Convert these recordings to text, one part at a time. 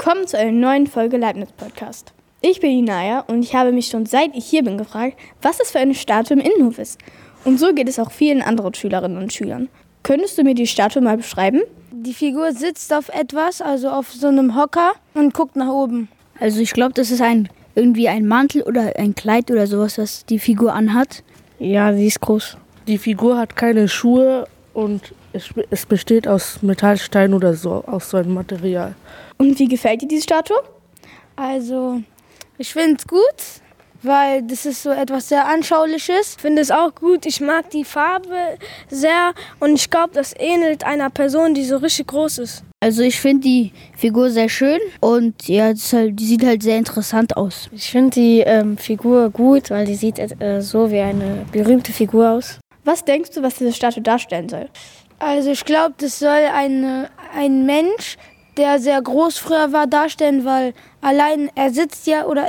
Willkommen zu einer neuen Folge Leibniz Podcast. Ich bin Inaya und ich habe mich schon seit ich hier bin gefragt, was das für eine Statue im Innenhof ist. Und so geht es auch vielen anderen Schülerinnen und Schülern. Könntest du mir die Statue mal beschreiben? Die Figur sitzt auf etwas, also auf so einem Hocker und guckt nach oben. Also ich glaube, das ist irgendwie ein Mantel oder ein Kleid oder sowas, was die Figur anhat. Ja, sie ist groß. Die Figur hat keine Schuhe und es besteht aus Metallstein oder so, aus so einem Material. Und wie gefällt dir diese Statue? Also ich finde es gut, weil das ist so etwas sehr Anschauliches. Ich finde es auch gut, ich mag die Farbe sehr und ich glaube, das ähnelt einer Person, die so richtig groß ist. Also ich finde die Figur sehr schön und ja, die sieht halt sehr interessant aus. Ich finde die Figur gut, weil die sieht so wie eine berühmte Figur aus. Was denkst du, was diese Statue darstellen soll? Also ich glaube, das soll ein Mensch, der sehr groß früher war, darstellen, weil allein er sitzt ja oder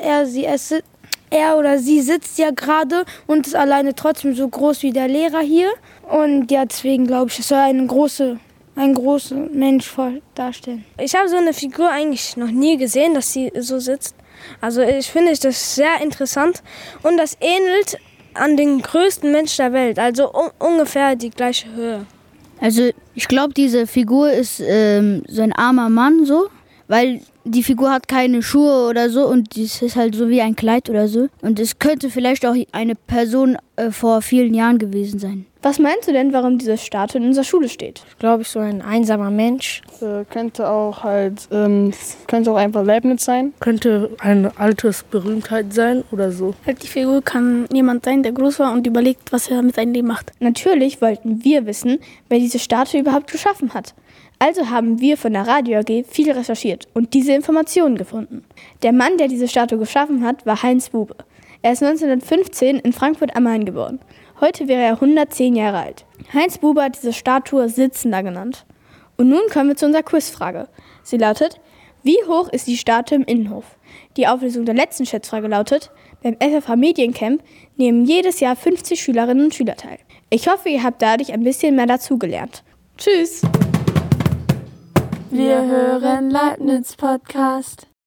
er oder sie sitzt ja gerade und ist alleine trotzdem so groß wie der Lehrer hier. Und ja, deswegen glaube ich, es soll ein großer Mensch darstellen. Ich habe so eine Figur eigentlich noch nie gesehen, dass sie so sitzt. Also ich finde das sehr interessant und das ähnelt an den größten Mensch der Welt, also ungefähr die gleiche Höhe. Also ich glaube, diese Figur ist so ein armer Mann so, weil die Figur hat keine Schuhe oder so und es ist halt so wie ein Kleid oder so. Und es könnte vielleicht auch eine Person vor vielen Jahren gewesen sein. Was meinst du denn, warum diese Statue in unserer Schule steht? Glaube ich, so ein einsamer Mensch. Könnte auch einfach Leibniz sein. Könnte eine altes Berühmtheit sein oder so. Die Figur kann jemand sein, der groß war und überlegt, was er mit seinem Leben macht. Natürlich wollten wir wissen, wer diese Statue überhaupt geschaffen hat. Also haben wir von der Radio AG viel recherchiert und diese Informationen gefunden. Der Mann, der diese Statue geschaffen hat, war Heinz Bube. Er ist 1915 in Frankfurt am Main geboren. Heute wäre er 110 Jahre alt. Heinz Bube hat diese Statue Sitzender genannt. Und nun kommen wir zu unserer Quizfrage. Sie lautet: Wie hoch ist die Statue im Innenhof? Die Auflösung der letzten Schätzfrage lautet: Beim FFH Mediencamp nehmen jedes Jahr 50 Schülerinnen und Schüler teil. Ich hoffe, ihr habt dadurch ein bisschen mehr dazugelernt. Tschüss! Wir hören Leibniz Podcast.